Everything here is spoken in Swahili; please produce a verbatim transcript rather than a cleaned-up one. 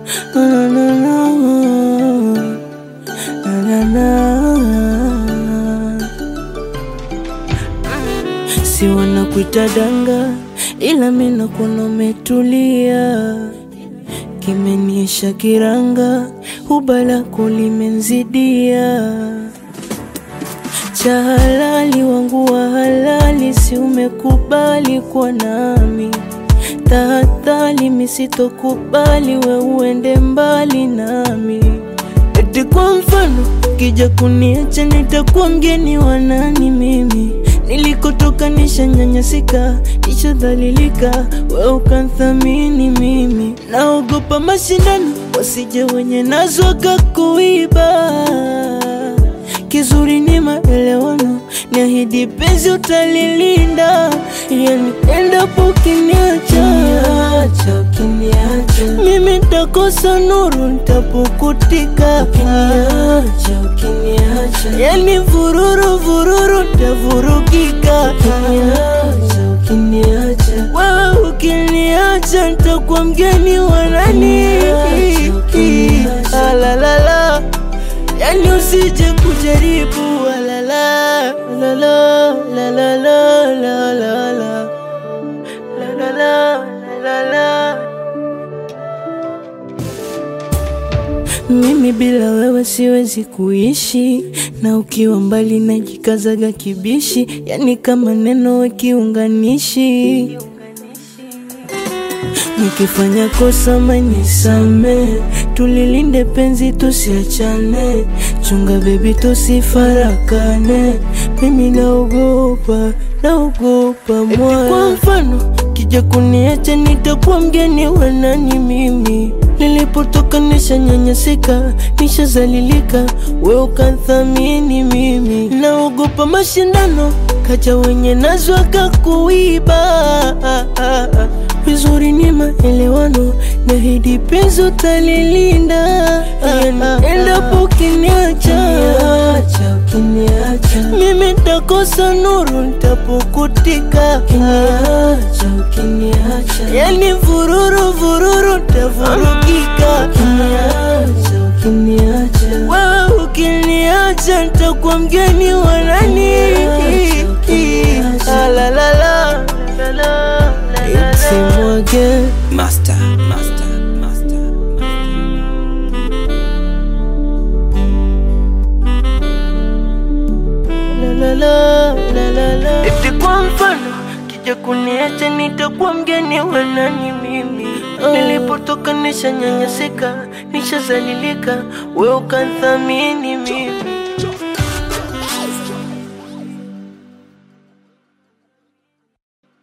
na na na na na. Si wanakuita danga, ila mimi nakuona umetulia. Kimeniisha kiranga, hubalako limenzidia. Cha halali wangu wa halali, si umekubali kwa nami. Tahadhari misitokubali we uende mbali nami. Eti kwa mfano kija kuniacha nitakuwa mgeni wa nani mimi? Nilikotoka nishanyanyasika, nishadhalilika, wewe ukanthamini mimi. Naogopa mashindano, wasije wenye nazo wakakuiba. Kizuri ni maelewano, niahidi penzi utalilinda. Yani endapo ukiniacha, ukiniacha mimi nitakosa nuru, nitapukutika. Ukiniacha, ukiniacha yani vururu vururu, nitavurugika. Ukiniacha, ukiniacha wewe ukiniacha, nitakuwa mgeni wa nani? Alalala, yani usije kujaribu. Alala, alala, alala, alala, alala, alala, alala. Mimi bila wewe siwezi kuishi, na ukiwa mbali najikazaga kibishi. Yani kama neno we kiunganishi. Nikifanya kosa manisame, tulilinde penzi tusiachane. Chunga baby tusifarakane, mimi naogopa, naogopa mwana. Kwa mfano kija kuniacha nitakuwa mgeni wa nani mimi? Nilipotoka nishanyanyasika, nishazalilika, wewe ukanthamini mimi. Naogopa mashindano, kaja wenye nazo wakakuiba. Vizuri ni maelewano, niahidi penzi utalilinda. Yani endapo ukiniacha, ukiniacha mimi nitakosa nuru, nitapukutika. Ukiniacha, ukiniacha yani vururu vururu, nitavurugika. Ukiniacha, ukiniacha wewe ukiniacha, nitakuwa mgeni wa nani? Alalala, it's him again. Master, master, master, la la la la la. Eti kwa mfano kija kuniacha nitakuwa mgeni wa nani mimi? Nilipotoka nishanyanyasika, nishazalilika, wewe ukanthamini mimi.